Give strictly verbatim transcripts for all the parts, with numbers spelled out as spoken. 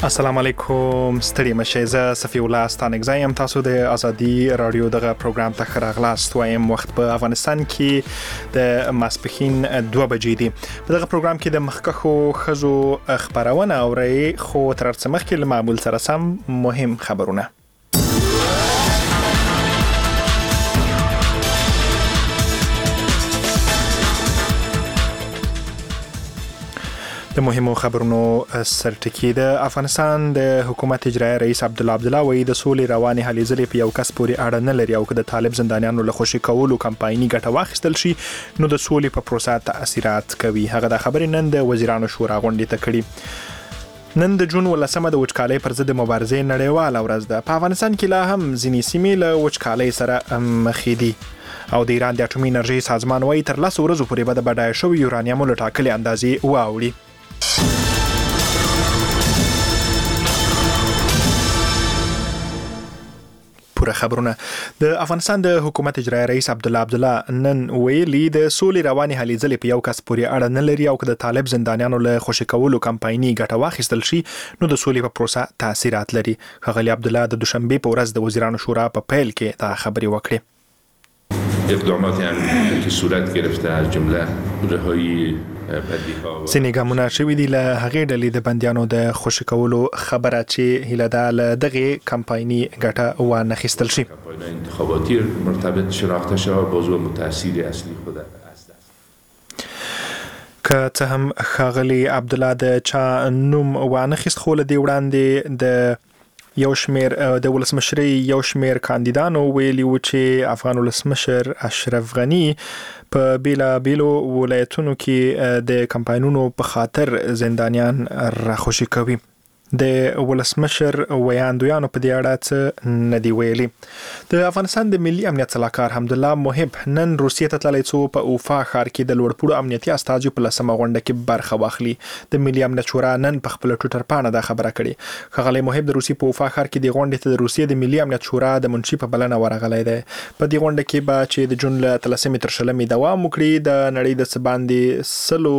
السلام علیکم ستړي مشه زه صفی الله ستانک زایم تاسو د ازادي رادیو دغه پروګرام ته خراغلاست وایم. وخت په افغانستان کې د ماسپخین دوه بجې دي. په دغه پروګرام کې د مخکخو خزو خبرونه اوري خو تر څه مخکې له معمول سره سم مهم خبرونه. د مهمو خبرونو سرټکی د افغانستان د حکومت اجرایی رئیس عبدالله عبدالله وایي د سولې رواني هلې ځلې په یو کس پورې اړه نه لري او که د طالب زندانیانو له خوشي کولو کمپایني ګټه واخیستل شي نو د سولې په پروسه تاثیرات کوي. هغه د خبرې نن د وزیرانو شورا غونډې ته کړي. نن د جون ولسمه د وچکالۍ پر ضد مبارزې نړیواله ورځ ده. په افغانستان کې لا هم ځینې سیمې له وچکالۍ سره مخ دي او د ایران د اټومي انرژي سازمان وایي تر لسو ورځو پورې به د بډایه شوي یورانیمو له ټاکلې اندازې واوړي. پوره خبرونه. د افغانستان د حکومت اجرایی رئیس عبدالله عبدالله نن ویلي د سولې رواني هلې ځلې په یو کس پورې اړه نه لري او که د طالب زندانیانو له خوشي کولو کمپایني ګټه واخیستل شي نو د سولې په پروسه تاثیرات لري. ښاغلي عبدالله د دوشنبې په ورځ د وزیرانو شورا په پیل کې دا خبرې وکړې. اقداماتی هم که صورت گرفته از جمله رهایی ځینې ګامونه شوي دي له هغې ډلې د بندیانو د خوشي کولو خبره چې هیله ده له دغې کمپایني ګټه وانخیستل شي. کمپاین‌های انتخاباتی مرتبط شناخته شود موضوع متأثیر اصلی خود است. که څه هم ښاغلي عبدالله د چا نوم وانخیست خو له دې وړاندې د یو شمیر د ولسمشرۍ یو شمیر کاندیدانو ویلي و چې افغان ولسمشر اشرف غنی په بیلا بیلو ولایتونو کې د کمپاینونو په خاطر زندانیان راخوشي کوي. د ولسمشر ویاندویانو په دې اړه څه نه دی ویلي. د افغانستان د ملي امنیت سلاکار حمدالله محب نن روسیې ته تللی څو په اوفا ښار کې د لوړپوړو امنیتي استازیو په لسمه غونډه کې برخه واخلي. د ملي امنیت شورا نن په خپل ټویټر پاڼه دا خبره کړې. ښاغلی محب د روسیې په اوفا ښار کې د غونډې ته د روسیې د ملي امنیت شورا د منشي په بلنه ورغلی دی. په دې غونډه کې به چې د جون له اتلسمې تر شلمې دوام وکړي د نړۍ د څه باندې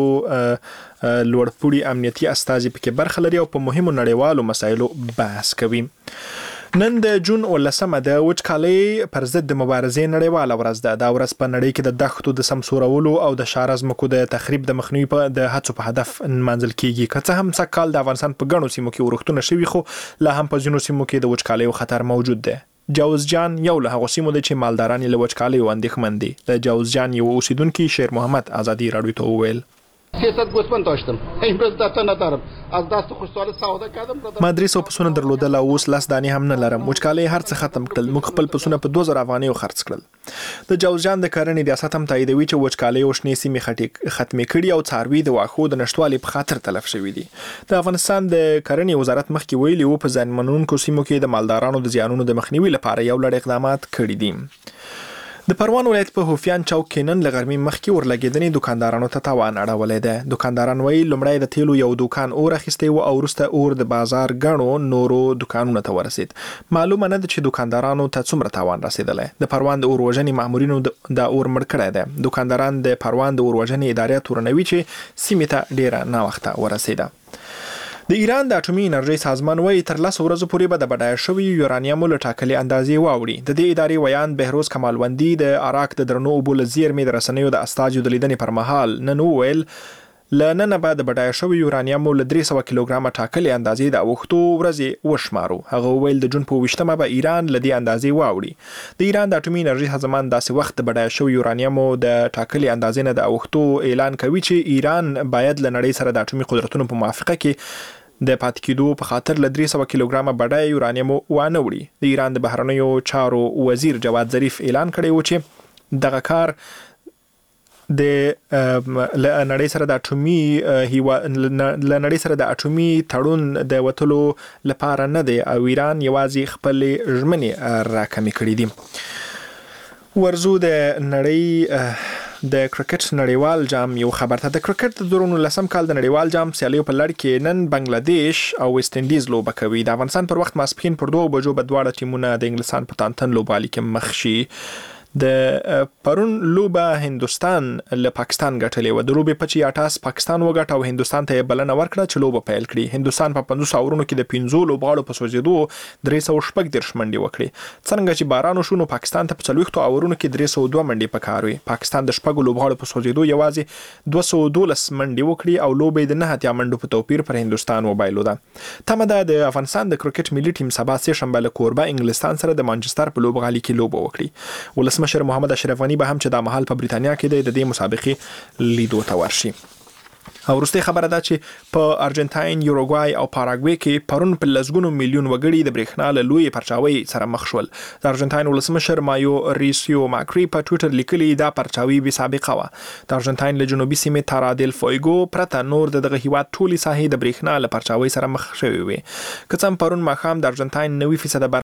سلو لوړپوړي امنیتي استازي پکې برخه لري او په مهمو نړیوالو مسایلو بحث کوي. نن د جون ولسمه د وچکالۍ پر ضد د مبارزې نړیواله ورځ ده. دا ورځ په نړۍ کې د دښتو د سمسورولو او د ښار ځمکو د تخریب د مخنیوي په د هڅو په هدف نمانځل کیږي. که څه هم سږکال د افغانستان په ګڼو سیمو کې ورښتونه شوي خو لا هم په ځینو سیمو کې د وچکالۍ خطر موجود دی. جاوز جان یو له هغو سیمو دی چې مالداران یې له وچکالۍ اندېښمن دي. د جاوز جان یو اوسیدونکي شیر محمد ازادي رادیو ته وویل سیصد گوسفند داشتم امروز دتا ندارم از دست خوشحال سودا کردم. ما درې سوه پسونه درلودل او اوس لس دانې هم نه لرم. وچکالۍ هر څه ختم کړل. موږ خپل پسونه په دوه زره افغانیو خرڅ کړل. د جاوزجان د کرنې ریاست هم تاییدوي چې وچکالۍ او شنې سیمې ختمې کړي او څاروي د واښو د نشتوالي په خاطر تلف شوي دي. د افغانستان د کرنې وزارت مخکې ویلي و په زیانمنونکو سیمو کې د مالدارانو د زیانونو د مخنیوي لپاره یو لړ اقدامات کړي دي. د پروان ولایت په هوفیان چوک کې نن له غرمې مخکې ورلګېدنې دکاندارانو ته تاوان اړولی دی. دکانداران وایي لومړی د تیلو یو دوکان اور اخیستی و او وروسته اور د بازار ګڼو نورو دوکانونو ته ورسید. معلومه نه ده چې دکاندارانو ته څومره تاوان رسېدلی. د پروان د اور وژنې مامورینو دا اور مړ کړی دی. دکانداران د پروان د اور وژنې ادارې تورنوي چې سیمې ته ډېره ناوخته ورسېده. د ایران د اټومي انرژي سازمان وایي تر لسو ورځو پورې به د بډایه شوي یورانیمو له ټاکلې اندازې واوړي. د دې ادارې ویان بهروز کمالوندي د عراق د درنو اوبو له زیرمې د رسنیو د استازیو د لیدنې پر مهال نن وویل له ننه به د بډایه شوي یورانیمو له درې سوه کیلوګرامه ټاکلې اندازې د اوښتو ورځې وشمارو. هغه وویل د جون په اوویشتمه به ایران له دې اندازې واوړي. د ایران د اټومي انرژي سازمان داسې وخت د بډایه شوي یورانیمو د ټاکلې اندازې نه د اوښتو اعلان کوي چې ایران باید له نړۍ سره د اټومي قدرتونو په موافقه کې د پاتې کېدو په خاطر له درې سوه کیلوګرامه بډایه یورانیمو وانه وړي. د ایران د بهرنیو چارو وزیر جواد ظریف اعلان کړی و چې دغه کار د له نړۍ سره د اټومي له نړۍ سره د اټومي تړون د وتلو لپاره نه دی او ایران یوازې خپلې ژمنې راکمې کړي دي. ورزو د نړۍ د کرکټ نړیوال جام یو خبر ته. د کرکټ د دوه زره نولسم کال د نړیوال جام سیالیو په لړ کې نن بنگلاديش او ویسټ انډیز لوبه کوي. د افغانستان پر وخت ماسپښین پر دوه بجو به دواړه ټیمونه د انګلستان په تانتن لوبالي کې مخ شي. د پرون لوبه هندستان له پاکستان ګټلې و. د لوبې په چیاټاس پاکستان وګټه او هندستان ته بلنه ورکړه چې لوبه پیل کړي. هندستان په پنځوس اورونو کې د پنځو لوبغاړو په سوځېدو درې سوه شپږ دېرش منډې وکړې. څنګه چې باران وشو نو پاکستان ته په څلوېښتو اورونو کې درې سوه دوه منډې پکار وي. پاکستان د شپږو لوبغاړو په سوځېدو یوازې دوه سوه دولس منډې وکړي او لوبه د نه اتیا منډو په توپیر پر هندستان وبایلوده. تمه ده د افغانستان د کرکټ ملي ټیم سبا سه شنبه له کوربه انګلستان سره د مانچستر په لوبغالي کې لوبه وکړي. ولسمشر محمد اشرف غنی به هم چې د مهال په بریتانیا کې د دې مسابقې لیدو ته ورشي. او وروستۍ خبره ده چې په ارجنټاین، یوروګوای او پاراګوای کې پرون په لسګونو میلیون وګړي د برېښنا له لوی پرچاوي سره مخ شول. د ارجنټاین ولسمشر مایو ریسیو ماکری په ټوئیټر لیکلي دا پرچاوي بې سابقه وه. د ارجنټاین له جنوبي سیمې تارا دیل فویګو پرته نور دغه هیواد ټولې ساحې د برېښنا له پرچاوي سره مخ شوې وې. که څه هم پرون ماښام د ارجنټاین نوي فیصده